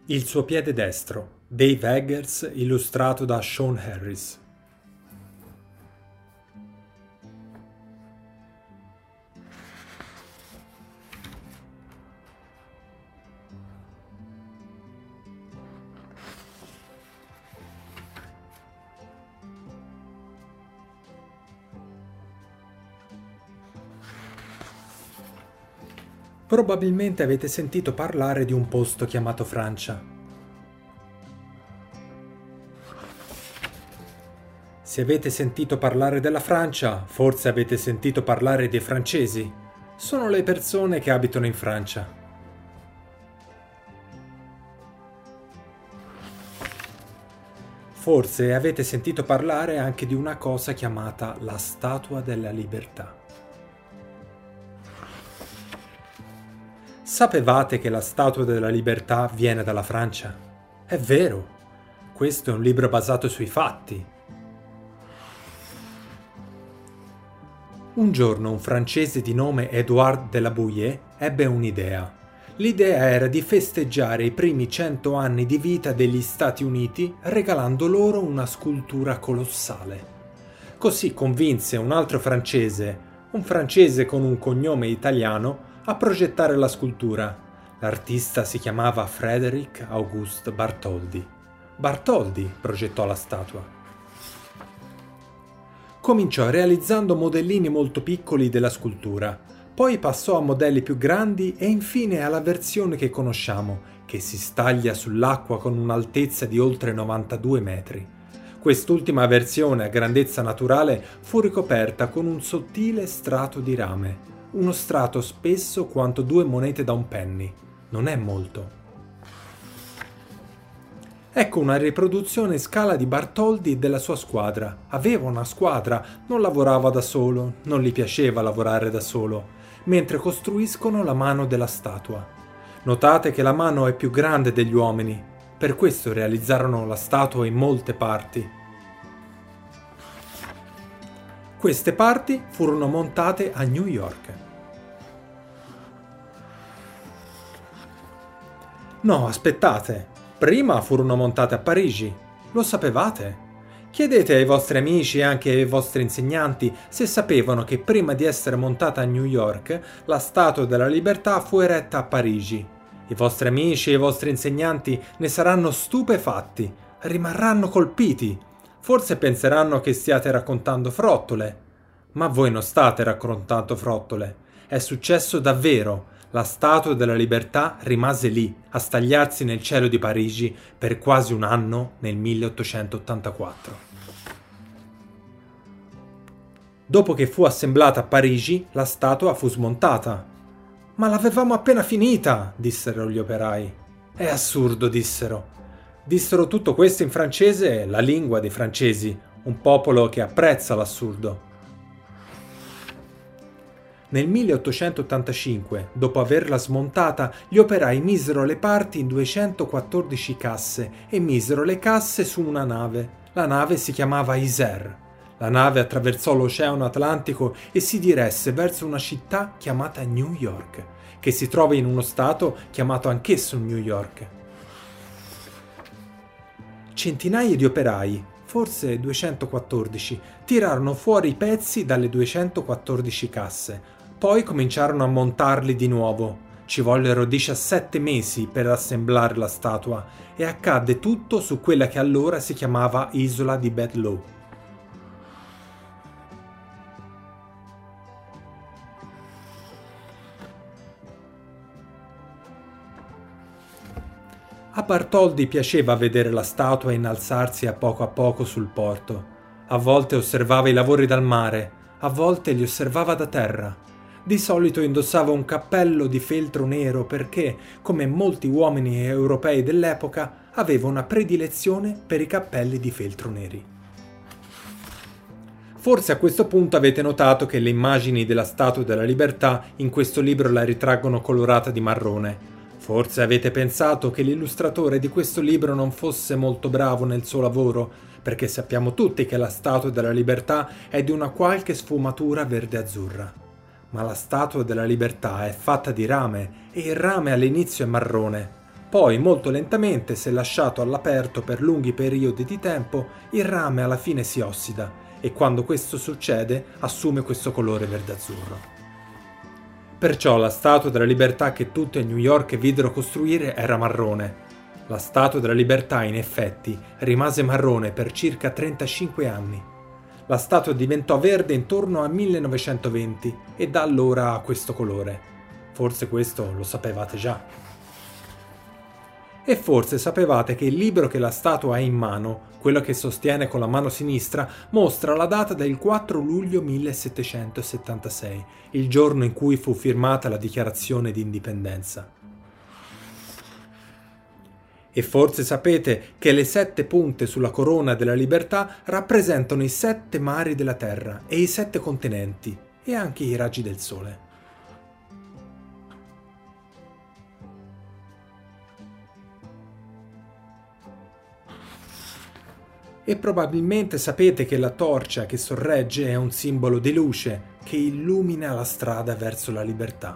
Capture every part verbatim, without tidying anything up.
Il suo piede destro, Dave Eggers, illustrato da Sean Harris. Probabilmente avete sentito parlare di un posto chiamato Francia. Se avete sentito parlare della Francia, forse avete sentito parlare dei francesi. Sono le persone che abitano in Francia. Forse avete sentito parlare anche di una cosa chiamata la Statua della Libertà. Sapevate che la Statua della Libertà viene dalla Francia? È vero! Questo è un libro basato sui fatti. Un giorno un francese di nome Édouard de la Bouille ebbe un'idea. L'idea era di festeggiare i primi cento anni di vita degli Stati Uniti regalando loro una scultura colossale. Così convinse un altro francese, un francese con un cognome italiano, a progettare la scultura. L'artista si chiamava Frédéric Auguste Bartholdi. Bartholdi progettò la statua. Cominciò realizzando modellini molto piccoli della scultura, poi passò a modelli più grandi e infine alla versione che conosciamo, che si staglia sull'acqua con un'altezza di oltre novantadue metri. Quest'ultima versione a grandezza naturale fu ricoperta con un sottile strato di rame. Uno strato spesso quanto due monete da un penny. Non è molto. Ecco una riproduzione in scala di Bartholdi e della sua squadra. Aveva una squadra, non lavorava da solo, non gli piaceva lavorare da solo, mentre costruiscono la mano della statua. Notate che la mano è più grande degli uomini, per questo realizzarono la statua in molte parti. Queste parti furono montate a New York. No, aspettate. Prima furono montate a Parigi. Lo sapevate? Chiedete ai vostri amici e anche ai vostri insegnanti se sapevano che prima di essere montata a New York, la Statua della Libertà fu eretta a Parigi. I vostri amici e i vostri insegnanti ne saranno stupefatti, rimarranno colpiti. Forse penseranno che stiate raccontando frottole. Ma voi non state raccontando frottole. È successo davvero. La Statua della Libertà rimase lì, a stagliarsi nel cielo di Parigi per quasi un anno nel milleottocentottantaquattro. Dopo che fu assemblata a Parigi, la statua fu smontata. «Ma l'avevamo appena finita!» dissero gli operai. «È assurdo!» dissero. Dissero tutto questo in francese, la lingua dei francesi, un popolo che apprezza l'assurdo. Nel milleottocentottantacinque, dopo averla smontata, gli operai misero le parti in duecentoquattordici casse e misero le casse su una nave. La nave si chiamava Isère. La nave attraversò l'Oceano Atlantico e si diresse verso una città chiamata New York, che si trova in uno stato chiamato anch'esso New York. Centinaia di operai, forse duecentoquattordici, tirarono fuori i pezzi dalle duecentoquattordici casse. Poi cominciarono a montarli di nuovo. Ci vollero diciassette mesi per assemblare la statua e accadde tutto su quella che allora si chiamava Isola di Bedloe. A Bartholdi piaceva vedere la statua innalzarsi a poco a poco sul porto. A volte osservava i lavori dal mare, a volte li osservava da terra. Di solito indossava un cappello di feltro nero perché, come molti uomini europei dell'epoca, aveva una predilezione per i cappelli di feltro neri. Forse a questo punto avete notato che le immagini della Statua della Libertà in questo libro la ritraggono colorata di marrone. Forse avete pensato che l'illustratore di questo libro non fosse molto bravo nel suo lavoro, perché sappiamo tutti che la Statua della Libertà è di una qualche sfumatura verde-azzurra. Ma la Statua della Libertà è fatta di rame e il rame all'inizio è marrone. Poi, molto lentamente, se lasciato all'aperto per lunghi periodi di tempo, il rame alla fine si ossida e quando questo succede assume questo colore verde-azzurro. Perciò la Statua della Libertà che tutti a New York videro costruire era marrone. La Statua della Libertà, in effetti, rimase marrone per circa trentacinque anni. La statua diventò verde intorno al millenovecentoventi e da allora ha questo colore. Forse questo lo sapevate già. E forse sapevate che il libro che la statua ha in mano, quello che sostiene con la mano sinistra, mostra la data del quattro luglio millesettecentosettantasei, il giorno in cui fu firmata la Dichiarazione di Indipendenza. E forse sapete che le sette punte sulla corona della libertà rappresentano i sette mari della terra e i sette continenti e anche i raggi del sole. E probabilmente sapete che la torcia che sorregge è un simbolo di luce che illumina la strada verso la libertà.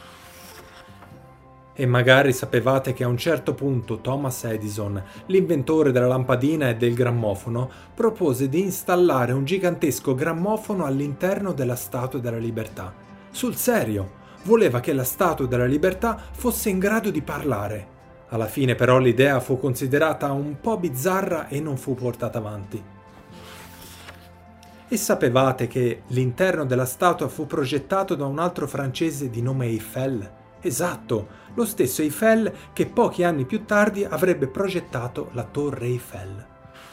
E magari sapevate che a un certo punto Thomas Edison, l'inventore della lampadina e del grammofono, propose di installare un gigantesco grammofono all'interno della Statua della Libertà. Sul serio, voleva che la Statua della Libertà fosse in grado di parlare. Alla fine però l'idea fu considerata un po' bizzarra e non fu portata avanti. E sapevate che l'interno della statua fu progettato da un altro francese di nome Eiffel? Esatto, lo stesso Eiffel che pochi anni più tardi avrebbe progettato la Torre Eiffel.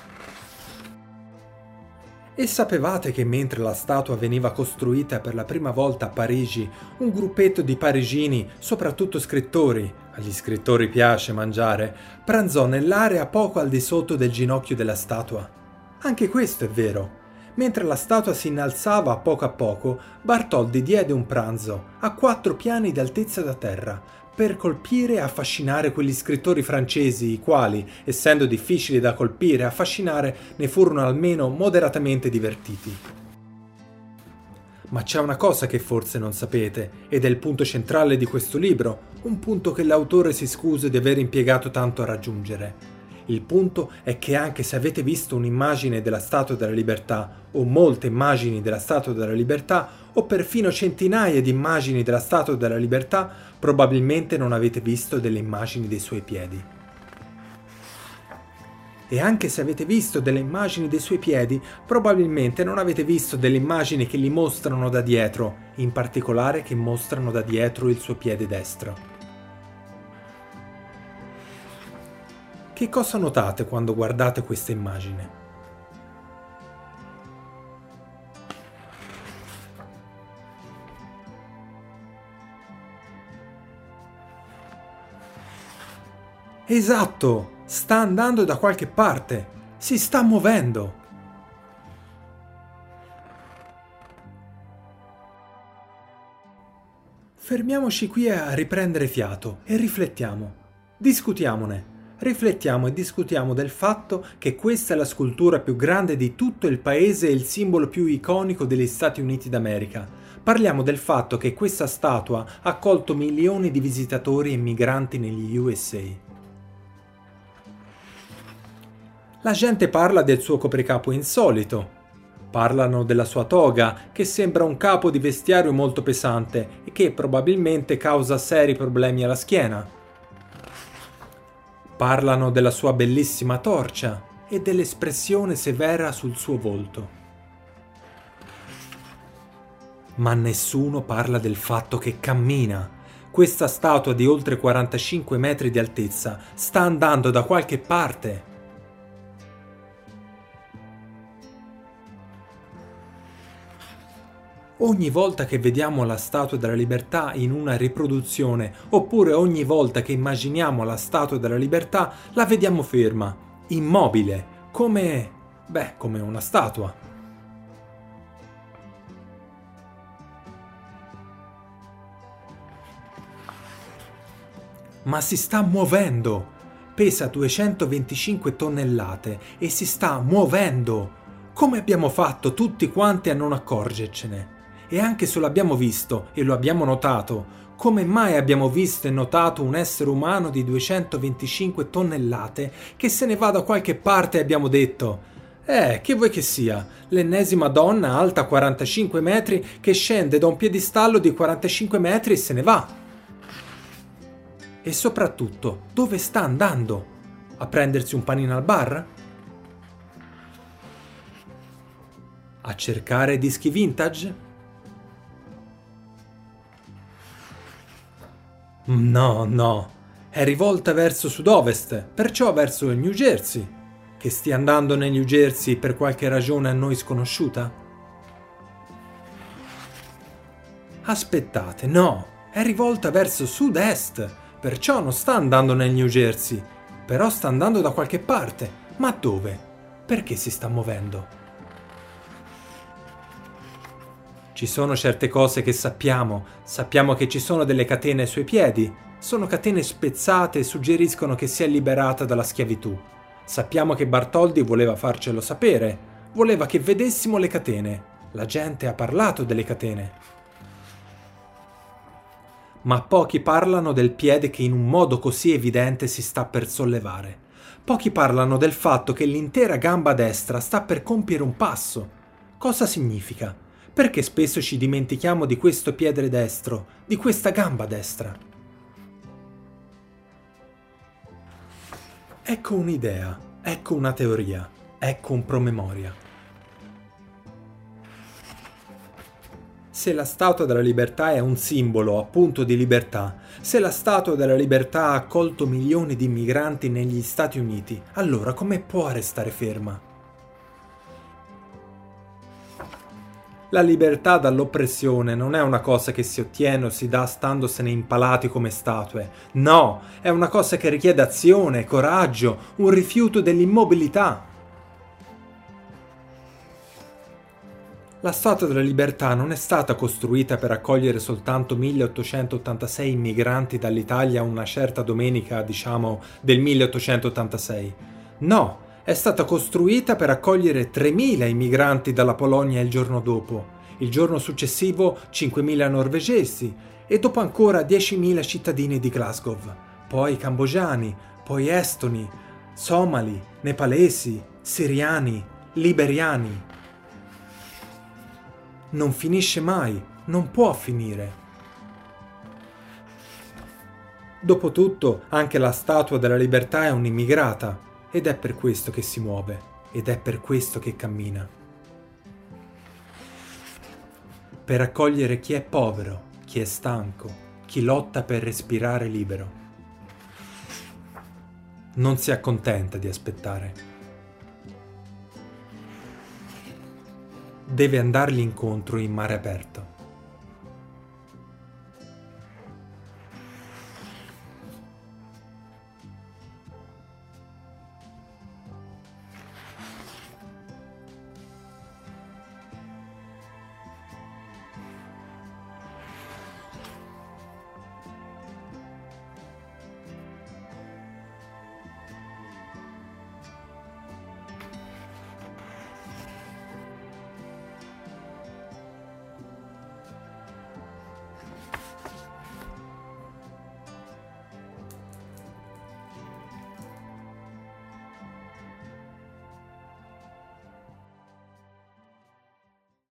E sapevate che mentre la statua veniva costruita per la prima volta a Parigi, un gruppetto di parigini, soprattutto scrittori, agli scrittori piace mangiare, pranzò nell'area poco al di sotto del ginocchio della statua? Anche questo è vero. Mentre la statua si innalzava a poco a poco, Bartholdi diede un pranzo a quattro piani di altezza da terra, per colpire e affascinare quegli scrittori francesi, i quali, essendo difficili da colpire e affascinare, ne furono almeno moderatamente divertiti. Ma c'è una cosa che forse non sapete, ed è il punto centrale di questo libro, un punto che l'autore si scusa di aver impiegato tanto a raggiungere. Il punto è che anche se avete visto un'immagine della Statua della Libertà, o molte immagini della Statua della Libertà, o perfino centinaia di immagini della Statua della Libertà, probabilmente non avete visto delle immagini dei suoi piedi. E anche se avete visto delle immagini dei suoi piedi, probabilmente non avete visto delle immagini che li mostrano da dietro, in particolare che mostrano da dietro il suo piede destro. Che cosa notate quando guardate questa immagine? Esatto! Sta andando da qualche parte! Si sta muovendo! Fermiamoci qui a riprendere fiato e riflettiamo. Discutiamone. Riflettiamo e discutiamo del fatto che questa è la scultura più grande di tutto il paese e il simbolo più iconico degli Stati Uniti d'America. Parliamo del fatto che questa statua ha accolto milioni di visitatori e migranti negli U S A. La gente parla del suo copricapo insolito. Parlano della sua toga, che sembra un capo di vestiario molto pesante e che probabilmente causa seri problemi alla schiena. Parlano della sua bellissima torcia e dell'espressione severa sul suo volto. Ma nessuno parla del fatto che cammina. Questa statua di oltre quarantacinque metri di altezza sta andando da qualche parte. Ogni volta che vediamo la Statua della Libertà in una riproduzione, oppure ogni volta che immaginiamo la Statua della Libertà, la vediamo ferma, immobile, come... beh, come una statua. Ma si sta muovendo! Pesa duecentoventicinque tonnellate e si sta muovendo! Come abbiamo fatto tutti quanti a non accorgercene? E anche se lo abbiamo visto e lo abbiamo notato, Come mai abbiamo visto e notato un essere umano di duecentoventicinque tonnellate che se ne va da qualche parte e abbiamo detto «Eh, che vuoi che sia? L'ennesima donna alta quarantacinque metri che scende da un piedistallo di quarantacinque metri e se ne va». E soprattutto, dove sta andando? A prendersi un panino al bar? A cercare dischi vintage? No, no, è rivolta verso sud-ovest, perciò verso il New Jersey. Che stia andando nel New Jersey per qualche ragione a noi sconosciuta? Aspettate, no, è rivolta verso sud-est, perciò non sta andando nel New Jersey, però sta andando da qualche parte. Ma dove? Perché si sta muovendo? Ci sono certe cose che sappiamo, sappiamo che ci sono delle catene ai suoi piedi, sono catene spezzate e suggeriscono che si è liberata dalla schiavitù. Sappiamo che Bartholdi voleva farcelo sapere, voleva che vedessimo le catene, la gente ha parlato delle catene. Ma pochi parlano del piede che in un modo così evidente si sta per sollevare. Pochi parlano del fatto che l'intera gamba destra sta per compiere un passo. Cosa significa? Perché spesso ci dimentichiamo di questo piede destro, di questa gamba destra? Ecco un'idea, ecco una teoria, ecco un promemoria. Se la Statua della Libertà è un simbolo appunto di libertà, se la Statua della Libertà ha accolto milioni di immigranti negli Stati Uniti, allora come può restare ferma? La libertà dall'oppressione non è una cosa che si ottiene o si dà standosene impalati come statue. No, è una cosa che richiede azione, coraggio, un rifiuto dell'immobilità. La Statua della Libertà non è stata costruita per accogliere soltanto milleottocentottantasei immigranti dall'Italia una certa domenica, diciamo, del milleottocentottantasei. No, è stata costruita per accogliere tremila immigranti dalla Polonia il giorno dopo, il giorno successivo cinquemila norvegesi e dopo ancora diecimila cittadini di Glasgow, poi cambogiani, poi estoni, somali, nepalesi, siriani, liberiani. Non finisce mai, non può finire. Dopotutto, anche la Statua della Libertà è un'immigrata. Ed è per questo che si muove, ed è per questo che cammina. Per accogliere chi è povero, chi è stanco, chi lotta per respirare libero. Non si accontenta di aspettare. Deve andargli incontro in mare aperto.